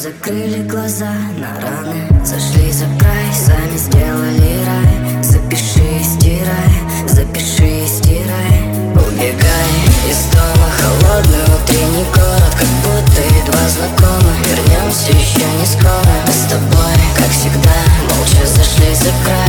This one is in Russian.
закрыли глаза на раны, зашли за край, сами сделали рай. Запиши и стирай, запиши и стирай. Убегай из дома, холодный утренний город, как будто едва знакомы. Вернемся еще не скоро, мы с тобой, как всегда, молча зашли за край.